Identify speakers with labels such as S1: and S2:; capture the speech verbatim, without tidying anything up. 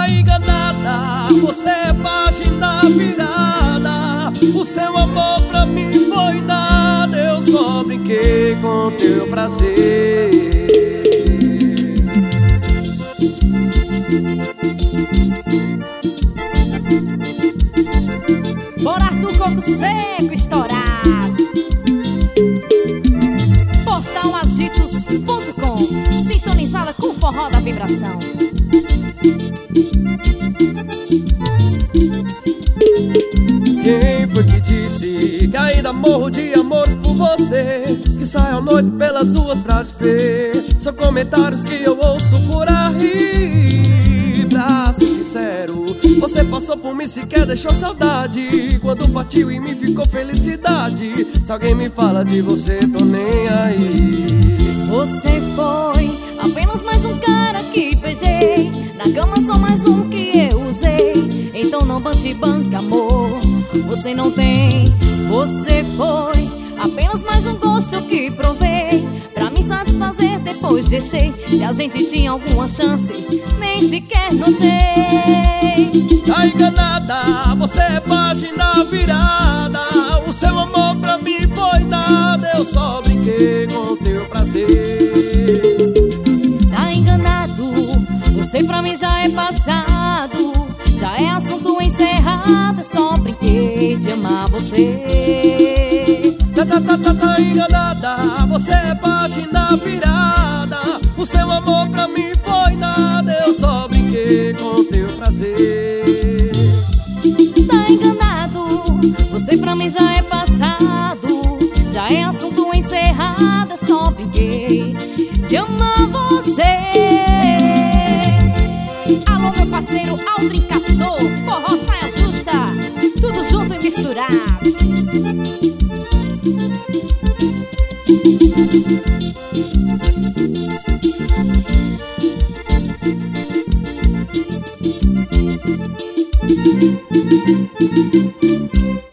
S1: Tá enganada, você é página virada. O seu amor pra mim foi nada. Eu só brinquei com teu prazer.
S2: Bora Arthur Coco Seco estourado. Portal agitos ponto com, sintonizada com o forró da vibração.
S1: Quem foi que disse que ainda morro de amores por você? Que saio à noite pelas ruas pra te ver. São comentários que eu ouço por aí. Pra ser sincero, você passou por mim, sequer deixou saudade. Quando partiu em mim ficou felicidade. Se alguém me fala de você, tô nem aí.
S2: Você foi apenas mais um cara que beijei. Na cama só mais um que eu usei. Então não bante banca, amor, você não tem. Você foi apenas mais um gosto que provei. Pra me satisfazer depois deixei. Se a gente tinha alguma chance, nem sequer notei.
S1: Tá enganada, você é página virada. O seu amor pra mim foi nada. Eu só brinquei com teu prazer.
S2: Tá enganado, você pra mim já é passado. Já é assunto encerrado. Só brinquei de amar você.
S1: Tá, tá, tá, tá, tá enganada, você é página virada. O seu amor pra mim foi nada. Eu só brinquei com teu prazer.
S2: Tá enganado, você pra mim já é passado. Já é assunto encerrado. Só brinquei de amar você. Alô, meu parceiro Aldrin Castor, forró saia justa, tudo junto e misturado.